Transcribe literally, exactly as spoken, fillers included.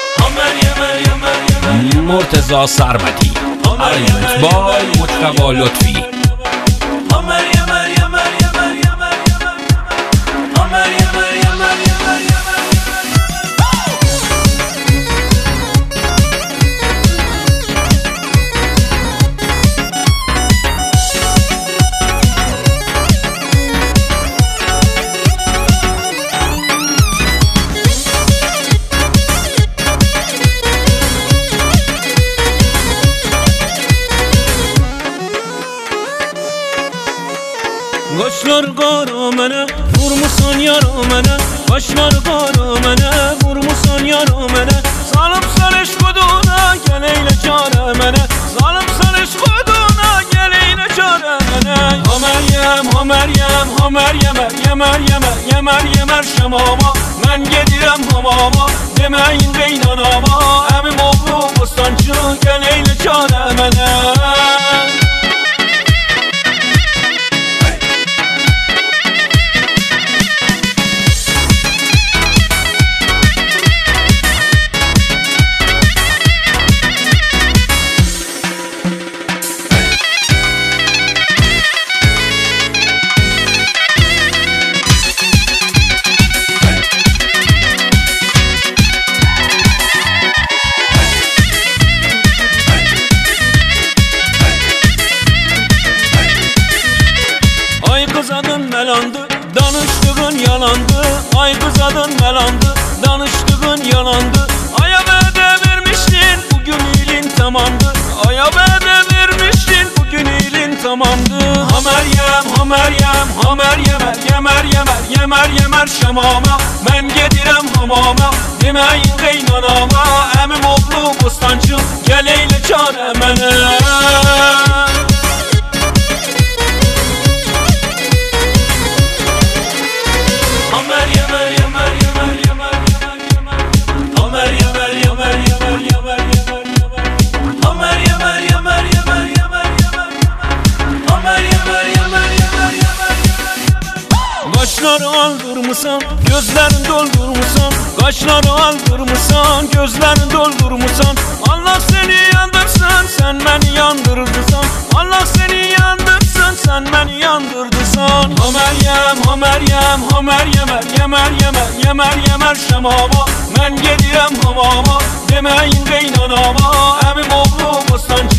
مرتضی سرمدی، ارنجمنت بای مجتبی لطفی. Kaşlar kara mene, vurmusan yara mene. Kaşlar kara mene, vurmusan yara mene. Zalim sarış kuduna, gel eyle çare mene. Zalim sarış kuduna, gel eyle çare mene. Ha Meryem, ha Meryem, ha Meryem, yemer yemer, yemer yemer şemama. Ben gedirem hamama, demeyin beynanama. Emim oğlu bostancı, gel eyle çare mene. Kız adın melandı, danıştığın yalandı. Ay kız adın melandı, danıştığın yalandı. Aya vade vermiştin, bugün ilin tamamdı. Aya vade vermiştin, bugün ilin tamamdı. Ha Meryem, ha Meryem, ha Meryem, yemer yemer, yemer yemer şemama. Ben gedirem hamama, demeyin kaynanama. Emim oğlu bostancım, gel eyle çare mene. Kaşları aldırmışsan, gözlerin doldurmuşsan. Kaşları aldırmışsan, gözlerin doldurmuşsan. Allah seni yandırsın, sen beni yandırırsan. Allah seni yandırsın, sen beni yandırırsan. Ha Meryem, ha Meryem, ha Meryem, yemer yemer, yemer yemer şemama. Ben gedirem hamama, demeyin beynanama. Emim oğlu bostancı,